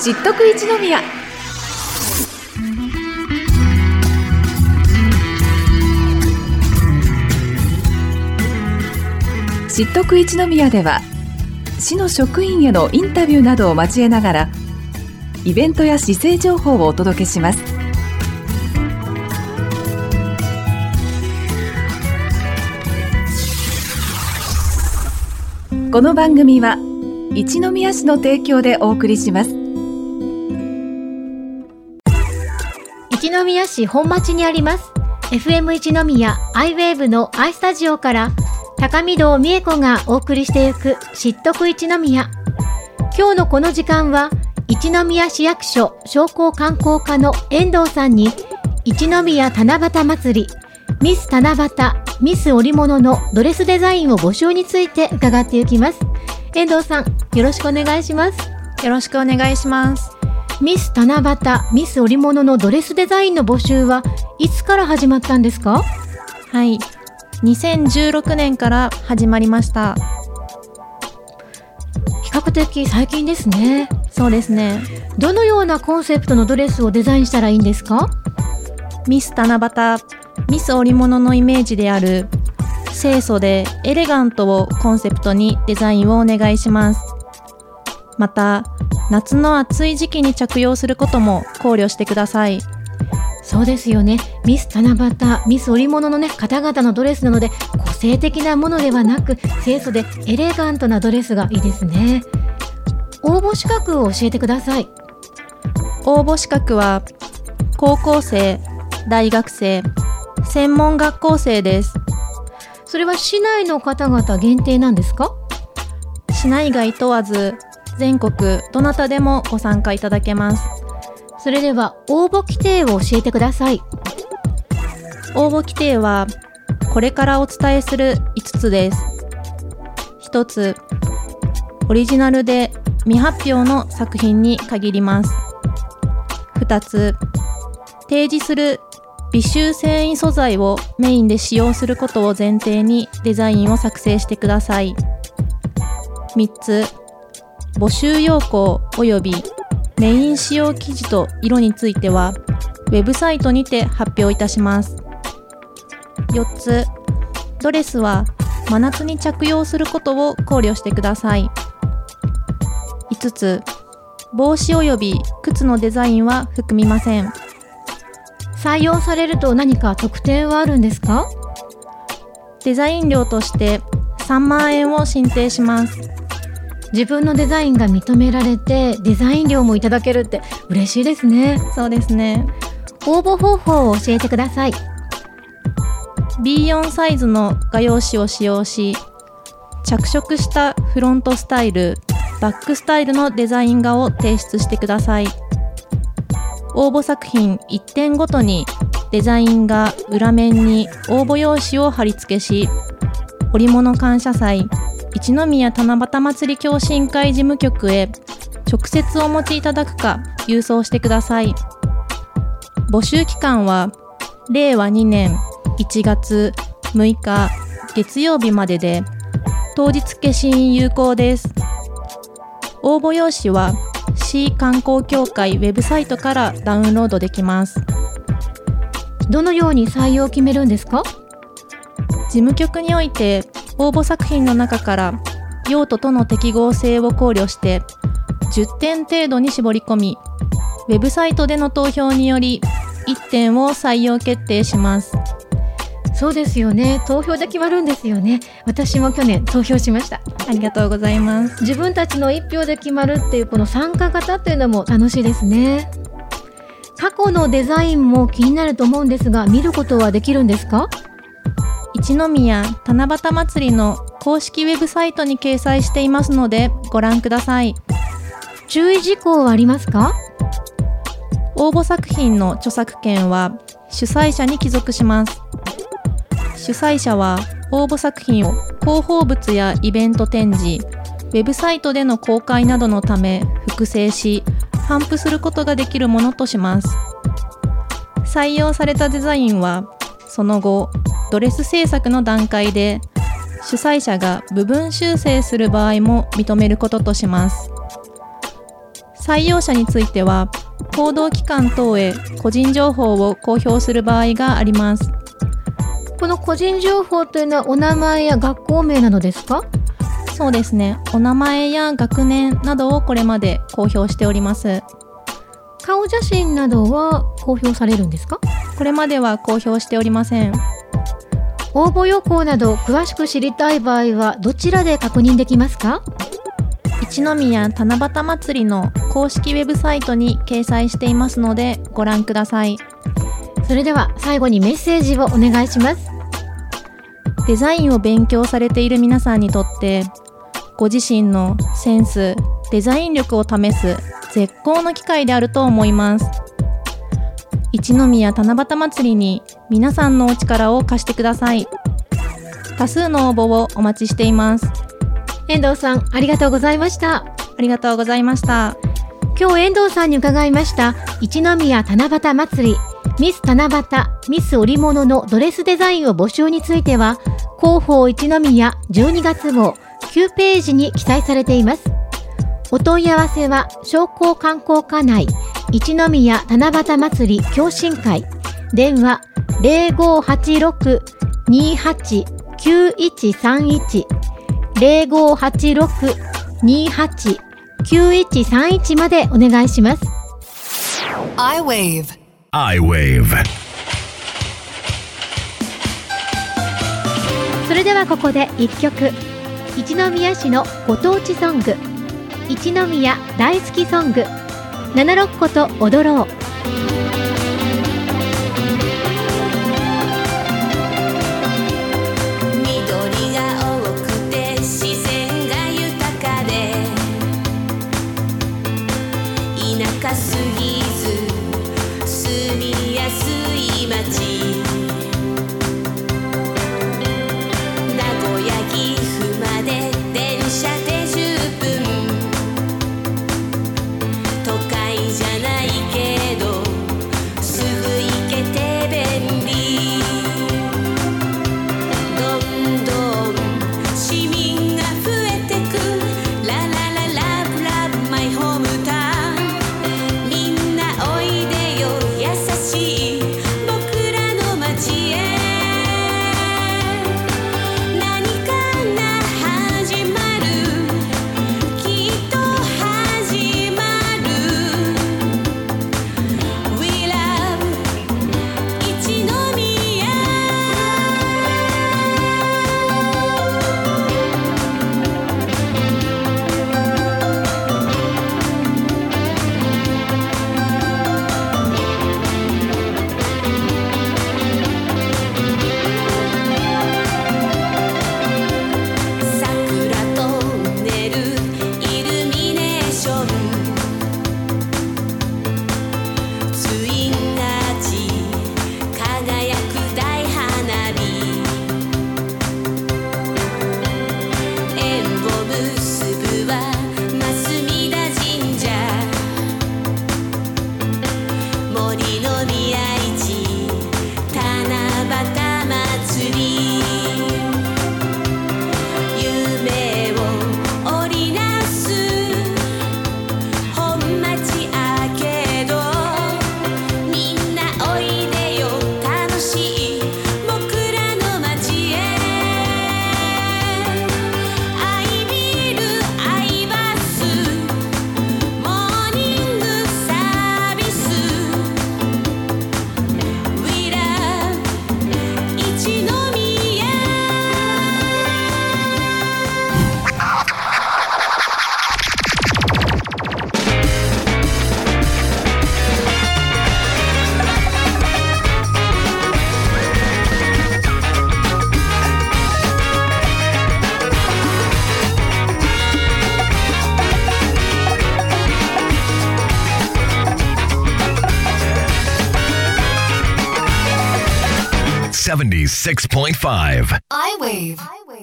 知っとく一宮。知っとく一宮では、市の職員へのインタビューなどを交えながら、イベントや市政情報をお届けします。この番組は一宮市の提供でお送りします。 一宮市本町にあります FM 一宮アイウェーブのアイスタジオから高見堂美恵子がお送りしていく知っとく一宮。今日のこの時間は一宮市役所商工観光課の遠藤さんに一宮七夕祭りミス七夕ミス織物のドレスデザインを募集について伺っていきます。遠藤さん、よろしくお願いします。 よろしくお願いします。 ミス七夕ミス織物のドレスデザインの募集はいつから始まったんですか？ はい、2016年から始まりました。 比較的最近ですね。 そうですね。 どのようなコンセプトのドレスをデザインしたらいいんですか？ ミス七夕ミス織物のイメージである清楚でエレガントをコンセプトにデザインをお願いします。また夏の暑い時期に着用することも考慮してください。 そうですよね。ミス七夕ミス織物の方々のドレスなので個性的なものではなく清楚でエレガントなドレスがいいですね。応募資格を教えてください。 応募資格は高校生、大学生、専門学校生です。 それは市内の方々限定なんですか？ 市内外問わず全国どなたでもご参加いただけます。 それでは応募規定を教えてください。 応募規定はこれからお伝えする5つです。1つ、オリジナルで未発表の作品に限ります。2つ、提示する微臭繊維素材をメインで使用することを前提にデザインを作成してください。3つ、募集要項及びメイン使用生地と色についてはウェブサイトにて発表いたします。4つ、ドレスは真夏に着用することを考慮してください。5つ、帽子及び靴のデザインは含みません。 採用されると何か特典はあるんですか？ デザイン料として3万円を申請します。 自分のデザインが認められてデザイン料もいただけるって嬉しいですね。 そうですね。 応募方法を教えてください。 B4 サイズの画用紙を使用し、着色したフロントスタイル、バックスタイルのデザイン画を提出してください。応募作品1点ごとにデザイン画裏面に応募用紙を貼り付けし、織物感謝祭一宮七夕祭り共進会事務局へ直接お持ちいただくか郵送してください。募集期間は令和2年1月6日月曜日までで、当日消印有効です。応募用紙は市観光協会ウェブサイトからダウンロードできます。 どのように採用を決めるんですか？ 事務局において応募作品の中から用途との適合性を考慮して10点程度に絞り込み、ウェブサイトでの投票により1点を採用決定します。 そうですよね。投票で決まるんですよね。私も去年投票しました。 ありがとうございます。 自分たちの1票で決まるっていうこの参加型っていうのも楽しいですね。過去のデザインも気になると思うんですが、見ることはできるんですか？ 一宮七夕祭りの公式ウェブサイトに掲載していますのでご覧ください。 注意事項はありますか？ 応募作品の著作権は主催者に帰属します。主催者は応募作品を広報物やイベント展示、ウェブサイトでの公開などのため複製し、頒布することができるものとします。採用されたデザインはその後ドレス制作の段階で主催者が部分修正する場合も認めることとします。 採用者については報道機関等へ個人情報を公表する場合があります。 この個人情報というのはお名前や学校名などですか？ そうですね。お名前や学年などをこれまで公表しております。 顔写真などは公表されるんですか？ これまでは公表しておりません。 応募要項など詳しく知りたい場合はどちらで確認できますか？ 一宮七夕まつりの公式ウェブサイトに掲載していますのでご覧ください。 それでは最後にメッセージをお願いします。 デザインを勉強されている皆さんにとってご自身のセンス、デザイン力を試す絶好の機会であると思います。一宮七夕まつりに皆さんのお力を貸してください。多数の応募をお待ちしています。 遠藤さん、ありがとうございました。 ありがとうございました。 今日遠藤さんに伺いました一宮七夕まつりミス七夕ミス織物のドレスデザインを募集については広報一宮12月号9ページに記載されています。お問い合わせは商工観光課内一宮七夕まつり共進会電話 0586-289131 0586-289131 までお願いします。 I-Wave それではここで1曲、一宮市のご当地ソング、一宮大好きソング、七六個と踊ろう。 緑が多くて自然が豊かで田舎すぎず住みやすい街、名古屋岐阜まで電車で10分、都会じゃないけどすぐ行けて便利、どんどん市民が増えてく、ララララブラブマイホームタウン、みんなおいでよ優しい僕らの街へ、何かが始まる、きっと始まる、 We love 一宮。桜トンネルイルミネーション、ツインアーチ輝く大花火、縁を結ぶは増田神社、森の宮市七夕祭り、夢を織りなす本町アーケード、みんなおいでよ楽しい僕らの街へ、アイビルアイバスモーニングサービス、 We love 一宮。 76.5 I-Wave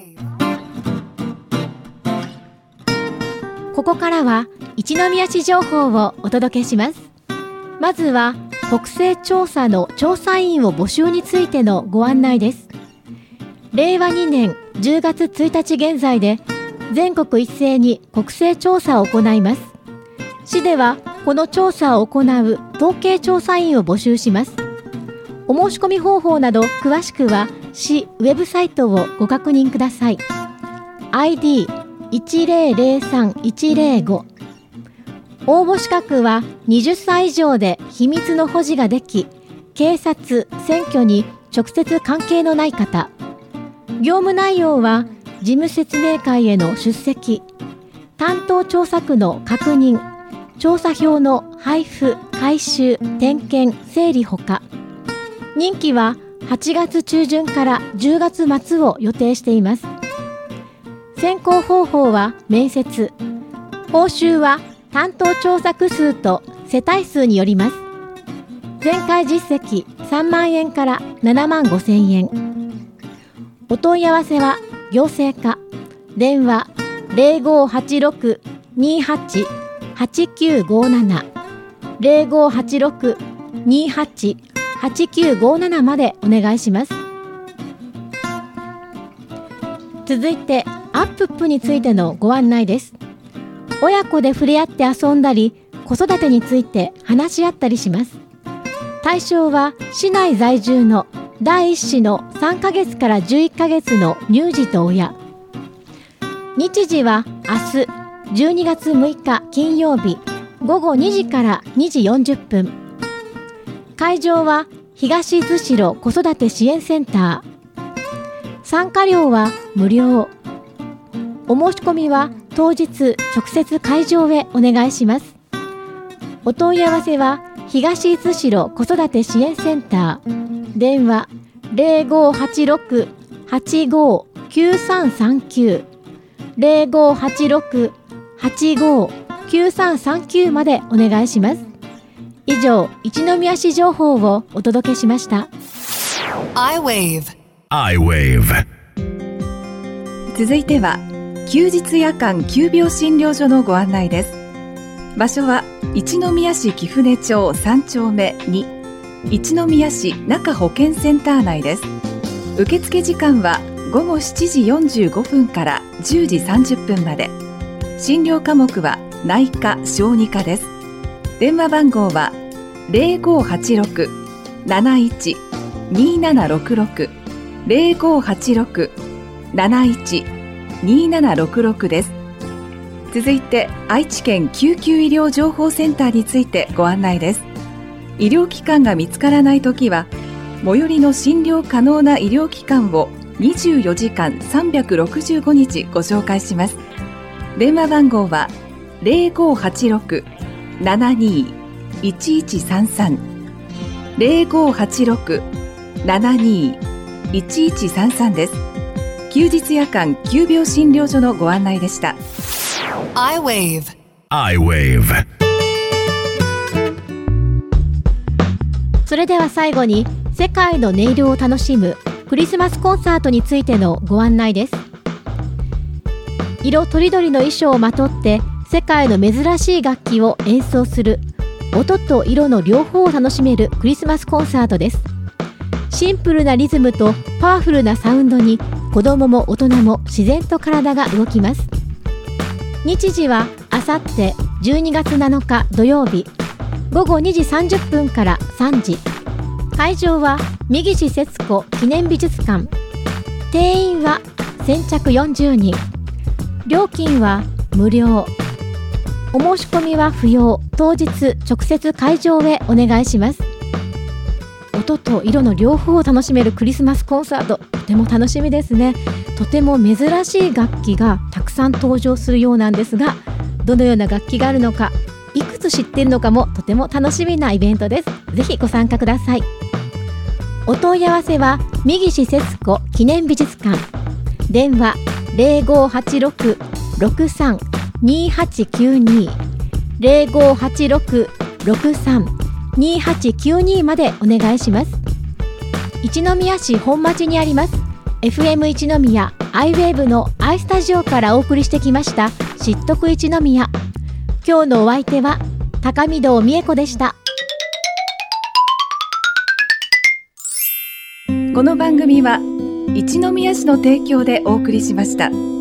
ここからは一宮市情報をお届けします。まずは国勢調査の調査員を募集についてのご案内です。令和2年10月1日現在で全国一斉に国勢調査を行います。 市ではこの調査を行う統計調査員を募集します。お申し込み方法など詳しくは市ウェブサイトをご確認ください。 ID1003105。 応募資格は20歳以上で秘密の保持ができ、警察・選挙に直接関係のない方。業務内容は事務説明会への出席、担当調査区の確認、調査票の配布・回収・点検・整理ほか。任期は8月中旬から10月末を予定しています。選考方法は面接。報酬は担当調査区数と世帯数によります。前回実績3万円から7万5千円。お問い合わせは行政課、電話 0586-28-8957 0586-28-8957 までお願いします。続いてアップップについてのご案内です。親子で触れ合って遊んだり、子育てについて話し合ったりします。対象は市内在住の第1子の3ヶ月から11ヶ月の乳児と親。日時は明日12月6日金曜日午後2時から2時40分。会場は東津代子育て支援センター。参加料は無料。お申し込みは当日直接会場へお願いします。お問い合わせは東津代子育て支援センター、電話 0586-859339 0586-859339 までお願いします。以上、一宮市情報をお届けしました。 I-Wave 続いては休日夜間急病診療所のご案内です。場所は一宮市貴船町3丁目2、一宮市中保健センター内です。受付時間は午後7時45分から10時30分まで。診療科目は内科・小児科です。電話番号は 0586-71-2766 0586-71-2766 です。続いて愛知県救急医療情報センターについてご案内です。医療機関が見つからないときは最寄りの診療可能な医療機関を24時間365日ご紹介します。電話番号は 0586-72-1133 0586-72-1133 です。休日夜間急病診療所のご案内でした。 I-Wave それでは最後に世界の音色を楽しむクリスマスコンサートについてのご案内です。色とりどりの衣装をまとって世界の珍しい楽器を演奏する、音と色の両方を楽しめるクリスマスコンサートです。シンプルなリズムとパワフルなサウンドに子供も大人も自然と体が動きます。日時はあさって12月7日土曜日午後2時30分から3時。会場は三岸節子記念美術館。定員は先着40人。料金は無料。お申し込みは不要。当日直接会場へお願いします。音と色の両方を楽しめるクリスマスコンサート、とても楽しみですね。とても珍しい楽器がたくさん登場するようなんですが、どのような楽器があるのか、いくつ知っているのかもとても楽しみなイベントです。ぜひご参加ください。お問い合わせは三岸節子記念美術館。電話 0586-632892 0586-632892 までお願いします。一宮市本町にあります FM 一宮 I-Wave の I スタジオからお送りしてきました知っとく一宮。今日のお相手は高見堂美恵子でした。 この番組は一宮市の提供でお送りしました。